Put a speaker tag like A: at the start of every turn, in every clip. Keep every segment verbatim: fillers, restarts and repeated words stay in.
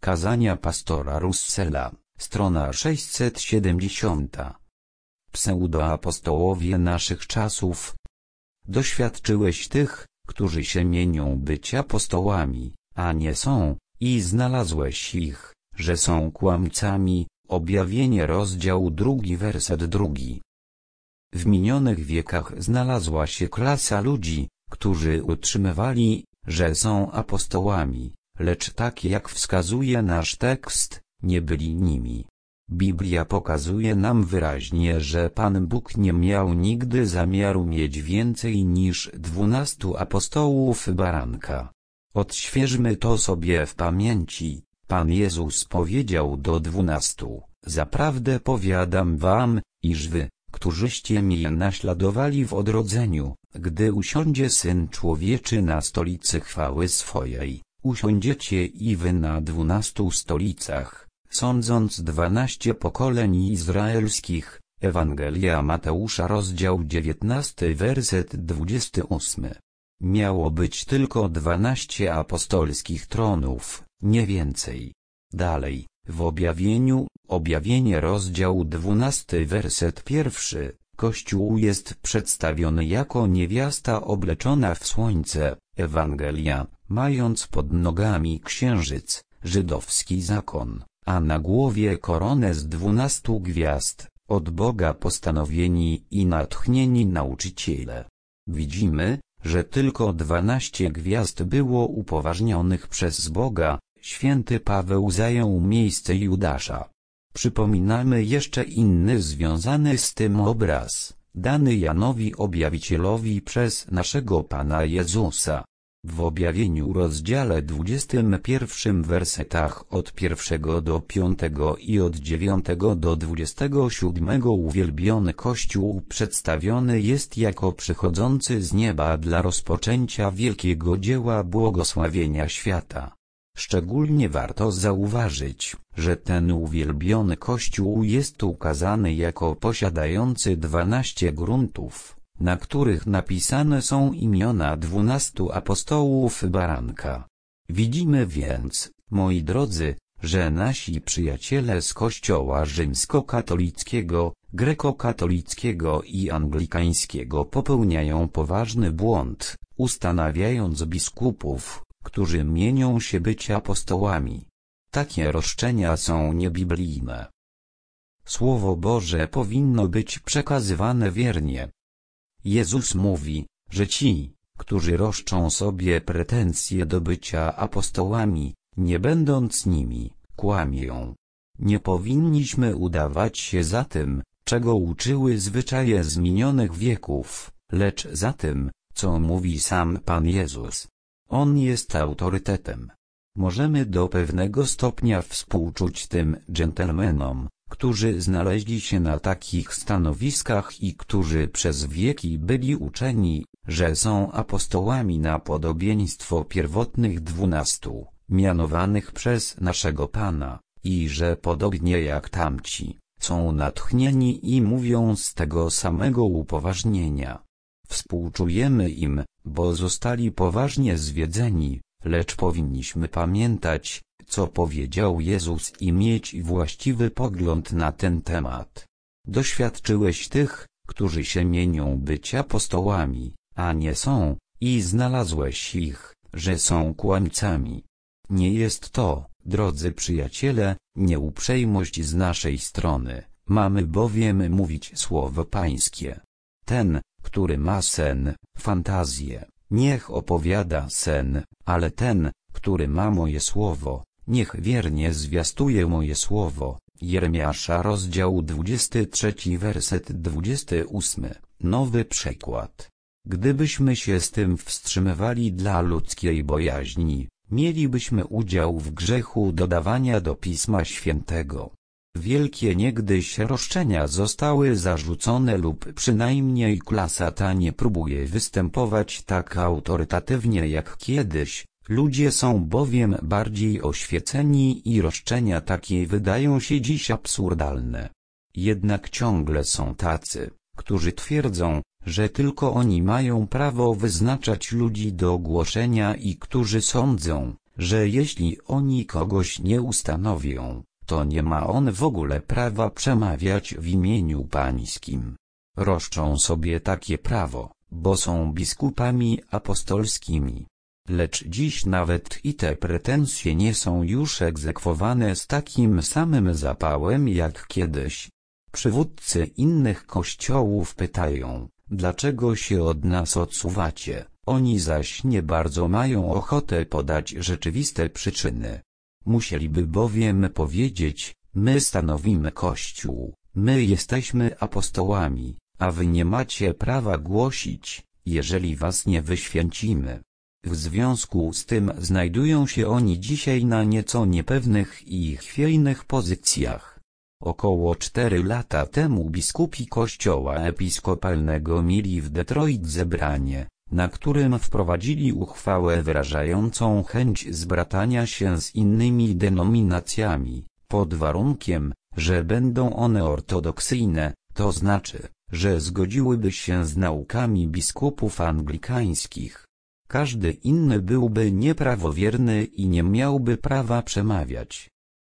A: Kazania pastora Russella, strona sześćset siedemdziesiąt. Pseudoapostołowie naszych czasów. Doświadczyłeś tych, którzy się mienią być apostołami, a nie są, i znalazłeś ich, że są kłamcami. Objawienie rozdział drugi werset drugi. W minionych wiekach znalazła się klasa ludzi, którzy utrzymywali, że są apostołami, lecz tak jak wskazuje nasz tekst, nie byli nimi. Biblia pokazuje nam wyraźnie, że Pan Bóg nie miał nigdy zamiaru mieć więcej niż dwunastu apostołów baranka. Odświeżmy to sobie w pamięci. Pan Jezus powiedział do dwunastu: zaprawdę powiadam wam, iż wy, którzyście mnie naśladowali w odrodzeniu, gdy usiądzie Syn Człowieczy na stolicy chwały swojej, usiądziecie i wy na dwunastu stolicach, sądząc dwanaście pokoleń izraelskich. Ewangelia Mateusza rozdział dziewiętnasty werset dwudziesty ósmy. Miało być tylko dwanaście apostolskich tronów, nie więcej. Dalej, w objawieniu, objawienie rozdział dwunasty werset pierwszy, Kościół jest przedstawiony jako niewiasta obleczona w słońce. Ewangelia, mając pod nogami księżyc, żydowski zakon, a na głowie koronę z dwunastu gwiazd, od Boga postanowieni i natchnieni nauczyciele. Widzimy, że tylko dwanaście gwiazd było upoważnionych przez Boga. Święty Paweł zajął miejsce Judasza. Przypominamy jeszcze inny związany z tym obraz, dany Janowi Objawicielowi przez naszego Pana Jezusa. W objawieniu rozdziale dwudziestym pierwszym wersetach od pierwszego do piątego i od dziewiątego do dwudziestego siódmego uwielbiony Kościół przedstawiony jest jako przychodzący z nieba dla rozpoczęcia wielkiego dzieła błogosławienia świata. Szczególnie warto zauważyć, że ten uwielbiony Kościół jest ukazany jako posiadający dwanaście gruntów, na których napisane są imiona dwunastu apostołów baranka. Widzimy więc, moi drodzy, że nasi przyjaciele z Kościoła rzymskokatolickiego, grekokatolickiego i anglikańskiego popełniają poważny błąd, ustanawiając biskupów, którzy mienią się być apostołami. Takie roszczenia są niebiblijne. Słowo Boże powinno być przekazywane wiernie. Jezus mówi, że ci, którzy roszczą sobie pretensje do bycia apostołami, nie będąc nimi, kłamią. Nie powinniśmy udawać się za tym, czego uczyły zwyczaje z minionych wieków, lecz za tym, co mówi sam Pan Jezus. On jest autorytetem. Możemy do pewnego stopnia współczuć tym dżentelmenom, którzy znaleźli się na takich stanowiskach i którzy przez wieki byli uczeni, że są apostołami na podobieństwo pierwotnych dwunastu, mianowanych przez naszego Pana, i że podobnie jak tamci, są natchnieni i mówią z tego samego upoważnienia. Współczujemy im, bo zostali poważnie zwiedzeni, lecz powinniśmy pamiętać, co powiedział Jezus i mieć właściwy pogląd na ten temat. Doświadczyłeś tych, którzy się mienią być apostołami, a nie są, i znalazłeś ich, że są kłamcami. Nie jest to, drodzy przyjaciele, nieuprzejmość z naszej strony, mamy bowiem mówić słowo Pańskie. Ten, który ma sen, fantazję, niech opowiada sen, ale ten, który ma moje słowo, niech wiernie zwiastuje moje słowo. Jeremiasza rozdział dwudziesty trzeci werset dwudziesty ósmy, nowy przekład. Gdybyśmy się z tym wstrzymywali dla ludzkiej bojaźni, mielibyśmy udział w grzechu dodawania do Pisma Świętego. Wielkie niegdyś roszczenia zostały zarzucone lub przynajmniej klasa ta nie próbuje występować tak autorytatywnie jak kiedyś, ludzie są bowiem bardziej oświeceni i roszczenia takie wydają się dziś absurdalne. Jednak ciągle są tacy, którzy twierdzą, że tylko oni mają prawo wyznaczać ludzi do głoszenia i którzy sądzą, że jeśli oni kogoś nie ustanowią, to nie ma on w ogóle prawa przemawiać w imieniu pańskim. Roszczą sobie takie prawo, bo są biskupami apostolskimi. Lecz dziś nawet i te pretensje nie są już egzekwowane z takim samym zapałem jak kiedyś. Przywódcy innych kościołów pytają, dlaczego się od nas odsuwacie, oni zaś nie bardzo mają ochotę podać rzeczywiste przyczyny. Musieliby bowiem powiedzieć, my stanowimy Kościół, my jesteśmy apostołami, a wy nie macie prawa głosić, jeżeli was nie wyświęcimy. W związku z tym znajdują się oni dzisiaj na nieco niepewnych i chwiejnych pozycjach. Około cztery lata temu biskupi Kościoła Episkopalnego mieli w Detroit zebranie, na którym wprowadzili uchwałę wyrażającą chęć zbratania się z innymi denominacjami, pod warunkiem, że będą one ortodoksyjne, to znaczy, że zgodziłyby się z naukami biskupów anglikańskich. Każdy inny byłby nieprawowierny i nie miałby prawa przemawiać.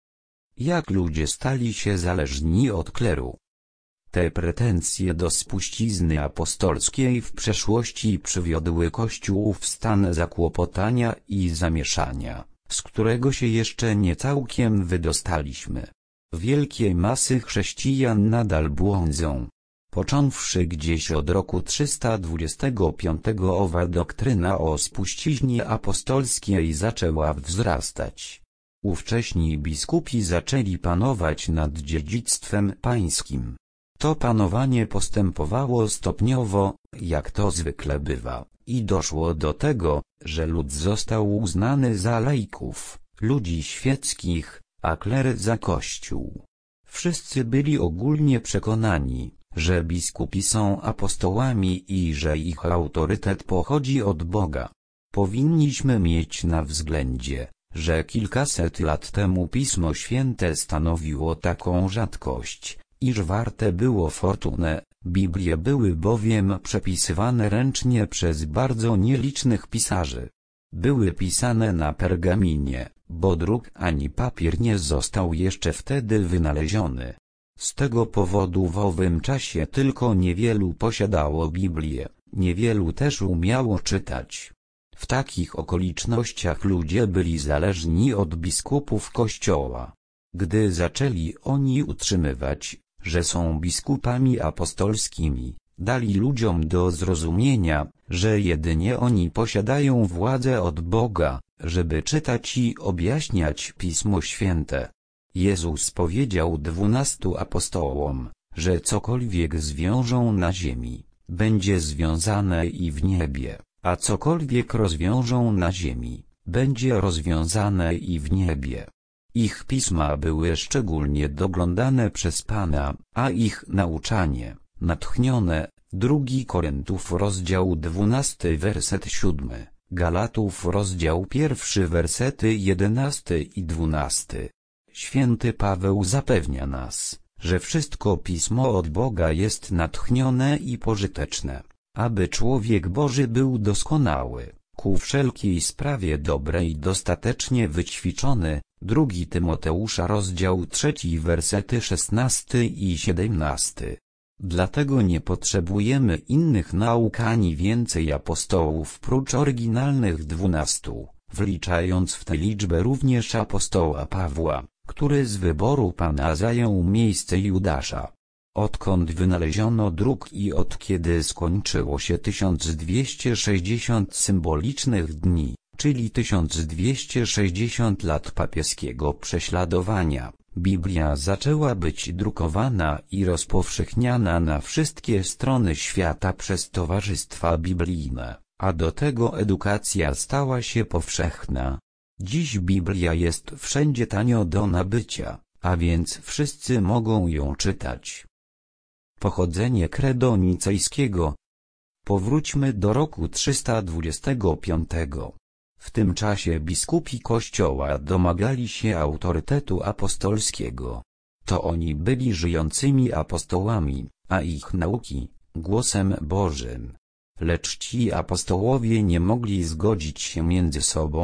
A: Jak ludzie stali się zależni od kleru? Te pretensje do spuścizny apostolskiej w przeszłości przywiodły Kościół w stan zakłopotania i zamieszania, z którego się jeszcze nie całkiem wydostaliśmy. Wielkie masy chrześcijan nadal błądzą. Począwszy gdzieś od roku trzysta dwudziestego piątego owa doktryna o spuściźnie apostolskiej zaczęła wzrastać. Ówcześni biskupi zaczęli panować nad dziedzictwem pańskim. To panowanie postępowało stopniowo, jak to zwykle bywa, i doszło do tego, że lud został uznany za laików, ludzi świeckich, a kler za Kościół. Wszyscy byli ogólnie przekonani, że biskupi są apostołami i że ich autorytet pochodzi od Boga. Powinniśmy mieć na względzie, że kilkaset lat temu Pismo Święte stanowiło taką rzadkość, iż warte było fortunę. Biblie były bowiem przepisywane ręcznie przez bardzo nielicznych pisarzy. Były pisane na pergaminie, bo druk ani papier nie został jeszcze wtedy wynaleziony. Z tego powodu w owym czasie tylko niewielu posiadało Biblię, niewielu też umiało czytać. W takich okolicznościach ludzie byli zależni od biskupów Kościoła. Gdy zaczęli oni utrzymywać, że są biskupami apostolskimi, dali ludziom do zrozumienia, że jedynie oni posiadają władzę od Boga, żeby czytać i objaśniać Pismo Święte. Jezus powiedział dwunastu apostołom, że cokolwiek zwiążą na ziemi, będzie związane i w niebie, a cokolwiek rozwiążą na ziemi, będzie rozwiązane i w niebie. Ich pisma były szczególnie doglądane przez Pana, a ich nauczanie, natchnione, drugi Koryntów rozdział dwunasty werset siódmy, Galatów rozdział pierwszy wersety jedenasty i dwunasty. Święty Paweł zapewnia nas, że wszystko Pismo od Boga jest natchnione i pożyteczne, aby człowiek Boży był doskonały, ku wszelkiej sprawie dobrej dostatecznie wyćwiczony. Drugi Tymoteusza rozdział trzeci wersety szesnasty i siedemnasty. Dlatego nie potrzebujemy innych nauk ani więcej apostołów prócz oryginalnych dwunastu, wliczając w tę liczbę również apostoła Pawła, który z wyboru Pana zajął miejsce Judasza. Odkąd wynaleziono druk i od kiedy skończyło się tysiąc dwieście sześćdziesiąt symbolicznych dni, czyli tysiąc dwieście sześćdziesiąt lat papieskiego prześladowania, Biblia zaczęła być drukowana i rozpowszechniana na wszystkie strony świata przez towarzystwa biblijne, a do tego edukacja stała się powszechna. Dziś Biblia jest wszędzie tanio do nabycia, a więc wszyscy mogą ją czytać. Pochodzenie credo nicejskiego. Powróćmy do roku trzysta dwudziestego piątego. W tym czasie biskupi Kościoła domagali się autorytetu apostolskiego. To oni byli żyjącymi apostołami, a ich nauki, głosem Bożym. Lecz ci apostołowie nie mogli zgodzić się między sobą,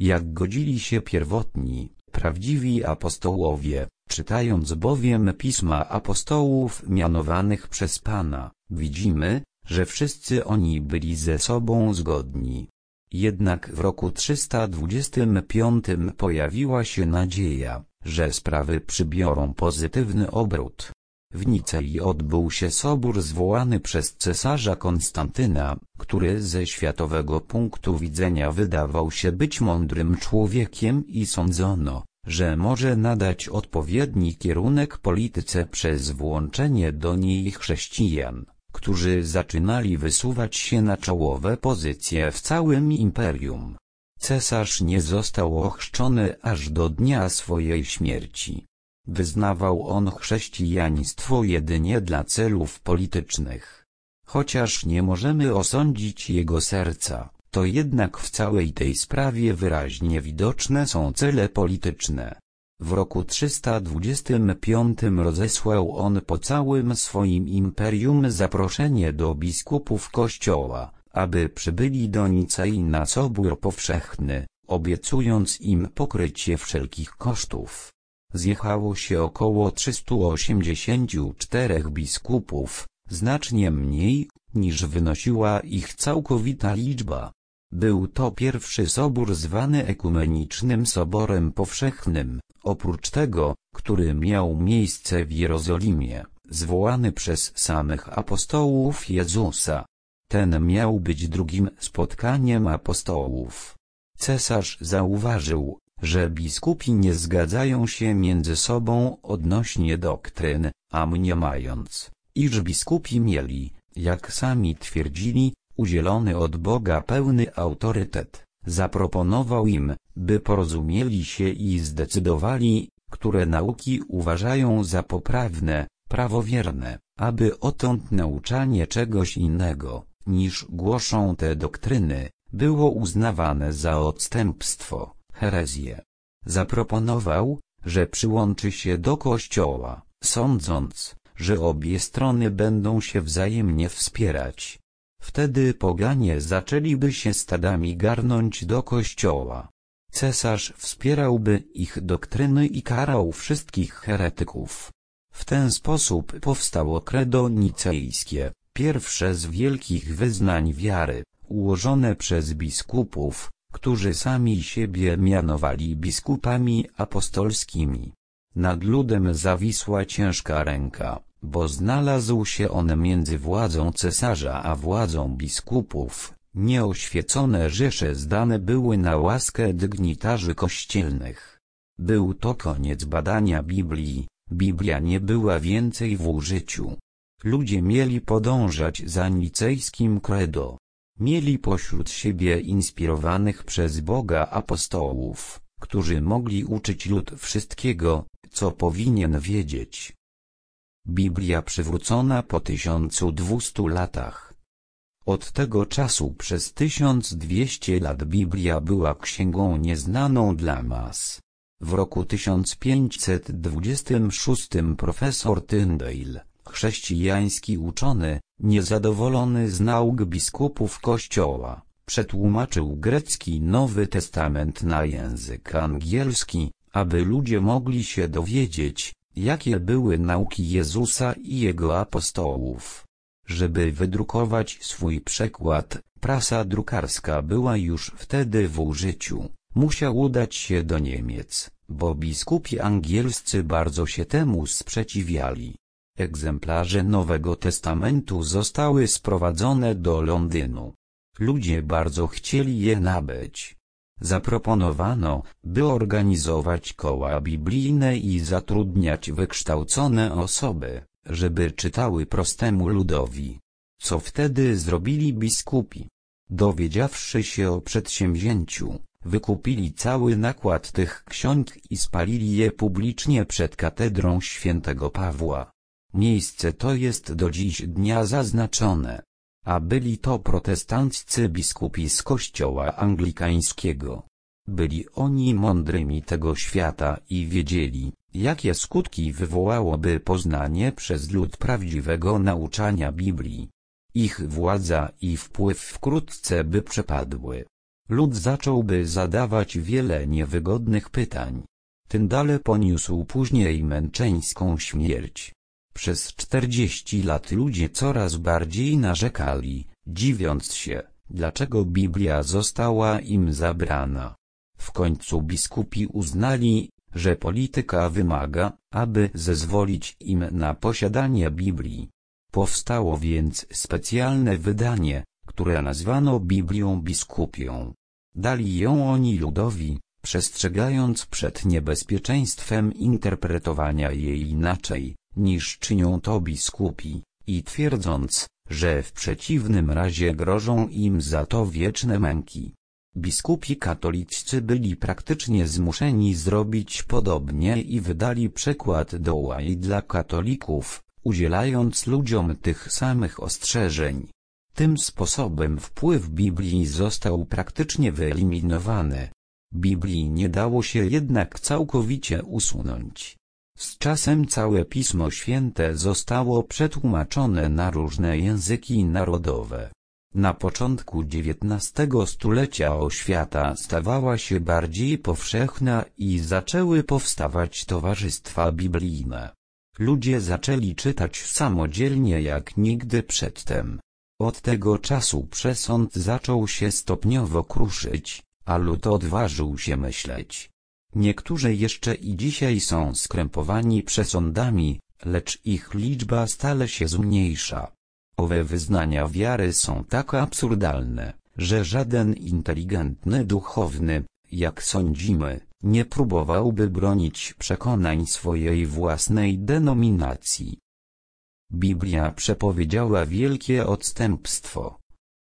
A: jak godzili się pierwotni, prawdziwi apostołowie, czytając bowiem pisma apostołów mianowanych przez Pana, widzimy, że wszyscy oni byli ze sobą zgodni. Jednak w roku trzysta dwudziestym piątym pojawiła się nadzieja, że sprawy przybiorą pozytywny obrót. W Nicei odbył się sobór zwołany przez cesarza Konstantyna, który ze światowego punktu widzenia wydawał się być mądrym człowiekiem i sądzono, że może nadać odpowiedni kierunek polityce przez włączenie do niej chrześcijan, którzy zaczynali wysuwać się na czołowe pozycje w całym imperium. Cesarz nie został ochrzczony aż do dnia swojej śmierci. Wyznawał on chrześcijaństwo jedynie dla celów politycznych. Chociaż nie możemy osądzić jego serca, to jednak w całej tej sprawie wyraźnie widoczne są cele polityczne. W roku trzysta dwudziestym piątym rozesłał on po całym swoim imperium zaproszenie do biskupów kościoła, aby przybyli do Nicei na sobór powszechny, obiecując im pokrycie wszelkich kosztów. Zjechało się około trzystu osiemdziesięciu czterech biskupów, znacznie mniej, niż wynosiła ich całkowita liczba. Był to pierwszy sobór zwany Ekumenicznym Soborem Powszechnym, oprócz tego, który miał miejsce w Jerozolimie, zwołany przez samych apostołów Jezusa. Ten miał być drugim spotkaniem apostołów. Cesarz zauważył, że biskupi nie zgadzają się między sobą odnośnie doktryn, a mniemając, iż biskupi mieli, jak sami twierdzili, udzielony od Boga pełny autorytet, zaproponował im, by porozumieli się i zdecydowali, które nauki uważają za poprawne, prawowierne, aby odtąd nauczanie czegoś innego, niż głoszą te doktryny, było uznawane za odstępstwo, herezję. Zaproponował, że przyłączy się do Kościoła, sądząc, że obie strony będą się wzajemnie wspierać. Wtedy poganie zaczęliby się stadami garnąć do Kościoła. Cesarz wspierałby ich doktryny i karał wszystkich heretyków. W ten sposób powstało credo nicejskie, pierwsze z wielkich wyznań wiary, ułożone przez biskupów, którzy sami siebie mianowali biskupami apostolskimi. Nad ludem zawisła ciężka ręka, bo znalazł się on między władzą cesarza a władzą biskupów. Nieoświecone rzesze zdane były na łaskę dygnitarzy kościelnych. Był to koniec badania Biblii, Biblia nie była więcej w użyciu. Ludzie mieli podążać za nicejskim credo. Mieli pośród siebie inspirowanych przez Boga apostołów, którzy mogli uczyć lud wszystkiego, co powinien wiedzieć. Biblia przywrócona po tysiącu dwustu latach. Od tego czasu przez tysiąc dwieście lat Biblia była księgą nieznaną dla mas. W roku tysiąc pięćset dwudziestym szóstym profesor Tyndale, chrześcijański uczony, niezadowolony z nauk biskupów Kościoła, przetłumaczył grecki Nowy Testament na język angielski, aby ludzie mogli się dowiedzieć, jakie były nauki Jezusa i Jego apostołów. Żeby wydrukować swój przekład, prasa drukarska była już wtedy w użyciu. Musiał udać się do Niemiec, bo biskupi angielscy bardzo się temu sprzeciwiali. Egzemplarze Nowego Testamentu zostały sprowadzone do Londynu. Ludzie bardzo chcieli je nabyć. Zaproponowano, by organizować koła biblijne i zatrudniać wykształcone osoby, żeby czytały prostemu ludowi. Co wtedy zrobili biskupi? Dowiedziawszy się o przedsięwzięciu, wykupili cały nakład tych ksiąg i spalili je publicznie przed katedrą świętego Pawła. Miejsce to jest do dziś dnia zaznaczone. A byli to protestanccy biskupi z kościoła anglikańskiego. Byli oni mądrymi tego świata i wiedzieli, jakie skutki wywołałoby poznanie przez lud prawdziwego nauczania Biblii. Ich władza i wpływ wkrótce by przepadły. lud zacząłby zadawać wiele niewygodnych pytań. Tyndale poniósł później męczeńską śmierć. Przez czterdzieści lat ludzie coraz bardziej narzekali, dziwiąc się, dlaczego Biblia została im zabrana. W końcu biskupi uznali, że polityka wymaga, aby zezwolić im na posiadanie Biblii. Powstało więc specjalne wydanie, które nazwano Biblią Biskupią. Dali ją oni ludowi, przestrzegając przed niebezpieczeństwem interpretowania jej inaczej, niż czynią to biskupi, i twierdząc, że w przeciwnym razie grożą im za to wieczne męki. Biskupi katoliccy byli praktycznie zmuszeni zrobić podobnie i wydali przekład Douay dla katolików, udzielając ludziom tych samych ostrzeżeń. Tym sposobem wpływ Biblii został praktycznie wyeliminowany. Biblii nie dało się jednak całkowicie usunąć. Z czasem całe Pismo Święte zostało przetłumaczone na różne języki narodowe. Na początku dziewiętnastego stulecia oświata stawała się bardziej powszechna i zaczęły powstawać towarzystwa biblijne. Ludzie zaczęli czytać samodzielnie jak nigdy przedtem. Od tego czasu przesąd zaczął się stopniowo kruszyć, a lud odważył się myśleć. Niektórzy jeszcze i dzisiaj są skrępowani przesądami, lecz ich liczba stale się zmniejsza. Owe wyznania wiary są tak absurdalne, że żaden inteligentny duchowny, jak sądzimy, nie próbowałby bronić przekonań swojej własnej denominacji. Biblia przepowiedziała wielkie odstępstwo.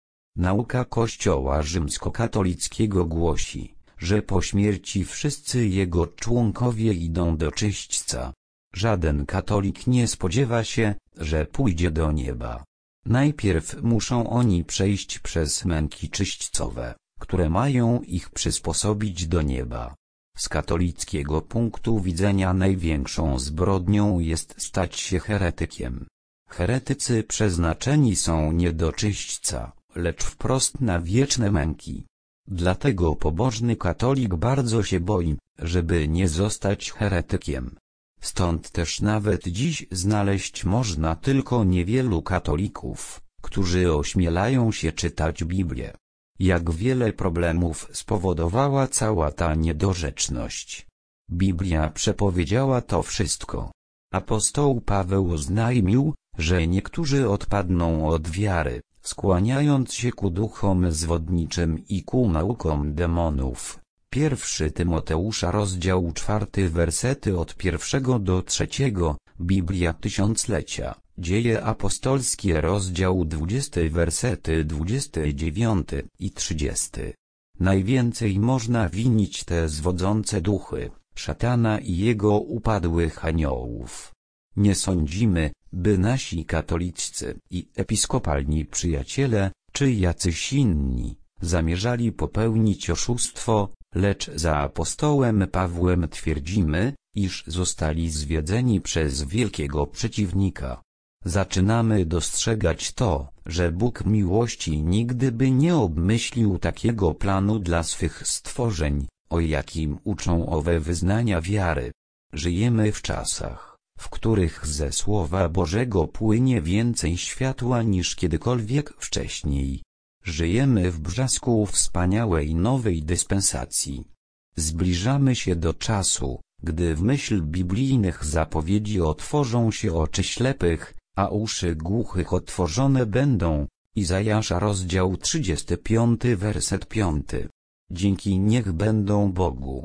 A: Nauka Kościoła rzymskokatolickiego głosi, że po śmierci wszyscy jego członkowie idą do czyśćca. Żaden katolik nie spodziewa się, że pójdzie do nieba. Najpierw muszą oni przejść przez męki czyśćcowe, które mają ich przysposobić do nieba. Z katolickiego punktu widzenia największą zbrodnią jest stać się heretykiem. Heretycy przeznaczeni są nie do czyśćca, lecz wprost na wieczne męki. Dlatego pobożny katolik bardzo się boi, żeby nie zostać heretykiem. Stąd też nawet dziś znaleźć można tylko niewielu katolików, którzy ośmielają się czytać Biblię. Jak wiele problemów spowodowała cała ta niedorzeczność. Biblia przepowiedziała to wszystko. Apostoł Paweł oznajmił, że niektórzy odpadną od wiary, skłaniając się ku duchom zwodniczym i ku naukom demonów. Pierwszy Tymoteusza rozdział czwarty wersety od pierwszego do trzeciego, Biblia Tysiąclecia, Dzieje apostolskie rozdział dwudziesty wersety dwudziesty dziewiąty i trzydziesty. Najwięcej można winić te zwodzące duchy, szatana i jego upadłych aniołów. Nie sądzimy, by nasi katoliccy i episkopalni przyjaciele, czy jacyś inni, zamierzali popełnić oszustwo, lecz za apostołem Pawłem twierdzimy, iż zostali zwiedzeni przez wielkiego przeciwnika. Zaczynamy dostrzegać to, że Bóg miłości nigdy by nie obmyślił takiego planu dla swych stworzeń, o jakim uczą owe wyznania wiary. Żyjemy w czasach, w których ze Słowa Bożego płynie więcej światła niż kiedykolwiek wcześniej. Żyjemy w brzasku wspaniałej nowej dyspensacji. Zbliżamy się do czasu, gdy w myśl biblijnych zapowiedzi otworzą się oczy ślepych, a uszy głuchych otworzone będą. Izajasza rozdział trzydziesty piąty werset piąty. Dzięki niech będą Bogu.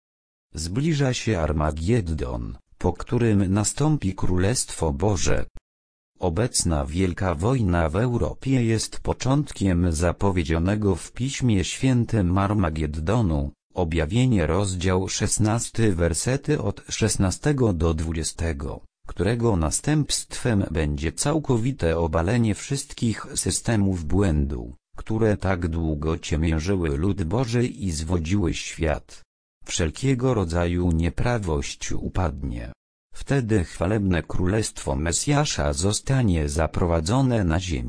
A: Zbliża się Armageddon, po którym nastąpi Królestwo Boże. Obecna wielka wojna w Europie jest początkiem zapowiedzianego w Piśmie Świętym Armageddonu. Objawienie rozdział szesnasty wersety od szesnastego do dwudziestego, którego następstwem będzie całkowite obalenie wszystkich systemów błędu, które tak długo ciemiężyły lud Boży i zwodziły świat. Wszelkiego rodzaju nieprawość upadnie. Wtedy chwalebne królestwo Mesjasza zostanie zaprowadzone na ziemi,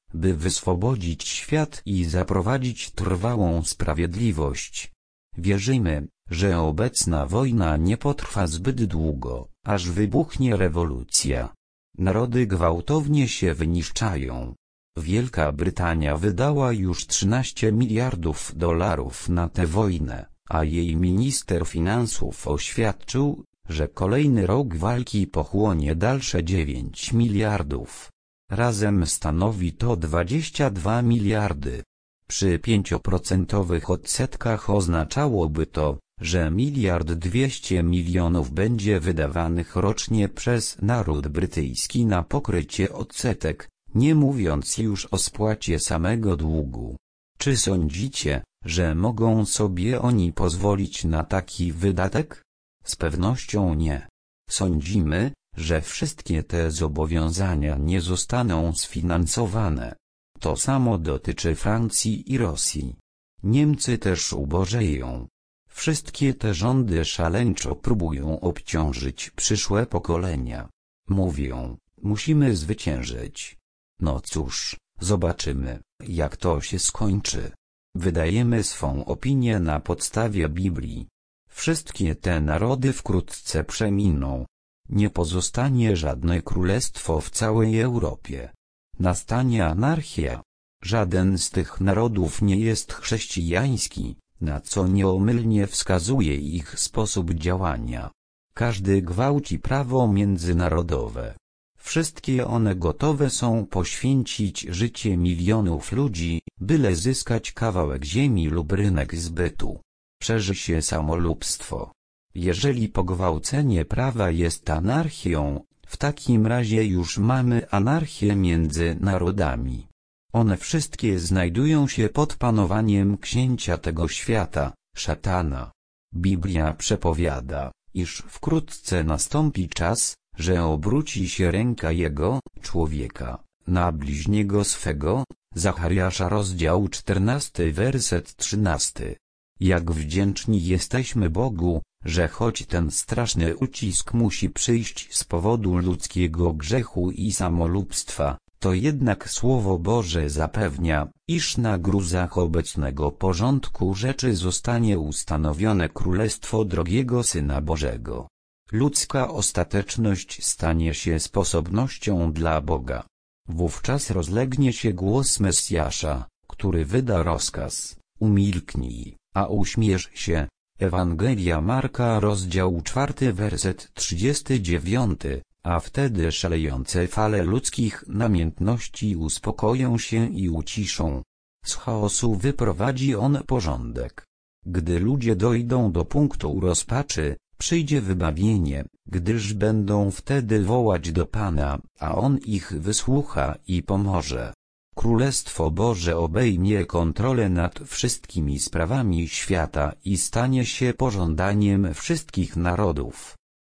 A: by wyswobodzić świat i zaprowadzić trwałą sprawiedliwość. Wierzymy, że obecna wojna nie potrwa zbyt długo, aż wybuchnie rewolucja. Narody gwałtownie się wyniszczają. Wielka Brytania wydała już trzynaście miliardów dolarów na tę wojnę, a jej minister finansów oświadczył, że kolejny rok walki pochłonie dalsze dziewięć miliardów. Razem stanowi to dwadzieścia dwa miliardy. Przy pięcioprocentowych odsetkach oznaczałoby to, że miliard dwieście milionów będzie wydawanych rocznie przez naród brytyjski na pokrycie odsetek, nie mówiąc już o spłacie samego długu. Czy sądzicie, że mogą sobie oni pozwolić na taki wydatek? Z pewnością nie. Sądzimy, że wszystkie te zobowiązania nie zostaną sfinansowane. To samo dotyczy Francji i Rosji. Niemcy też ubożeją. Wszystkie te rządy szaleńczo próbują obciążyć przyszłe pokolenia. Mówią, musimy zwyciężyć. No cóż, zobaczymy, jak to się skończy. Wydajemy swą opinię na podstawie Biblii. Wszystkie te narody wkrótce przeminą. Nie pozostanie żadne królestwo w całej Europie. Nastanie anarchia. Żaden z tych narodów nie jest chrześcijański, na co nieomylnie wskazuje ich sposób działania. Każdy gwałci prawo międzynarodowe. Wszystkie one gotowe są poświęcić życie milionów ludzi, byle zyskać kawałek ziemi lub rynek zbytu. Szerzy się samolubstwo. Jeżeli pogwałcenie prawa jest anarchią, w takim razie już mamy anarchię między narodami. One wszystkie znajdują się pod panowaniem księcia tego świata, szatana. Biblia przepowiada, iż wkrótce nastąpi czas, że obróci się ręka jego, człowieka, na bliźniego swego. Zachariasza rozdział czternasty werset trzynasty. Jak wdzięczni jesteśmy Bogu, że choć ten straszny ucisk musi przyjść z powodu ludzkiego grzechu i samolubstwa, to jednak Słowo Boże zapewnia, iż na gruzach obecnego porządku rzeczy zostanie ustanowione Królestwo drogiego Syna Bożego. Ludzka ostateczność stanie się sposobnością dla Boga. Wówczas rozlegnie się głos Mesjasza, który wyda rozkaz: umilknij, a uśmiesz się. Ewangelia Marka rozdział czwarty werset trzydziesty dziewiąty, a wtedy szalejące fale ludzkich namiętności uspokoją się i uciszą. Z chaosu wyprowadzi on porządek. Gdy ludzie dojdą do punktu rozpaczy, przyjdzie wybawienie, gdyż będą wtedy wołać do Pana, a On ich wysłucha i pomoże. Królestwo Boże obejmie kontrolę nad wszystkimi sprawami świata i stanie się pożądaniem wszystkich narodów.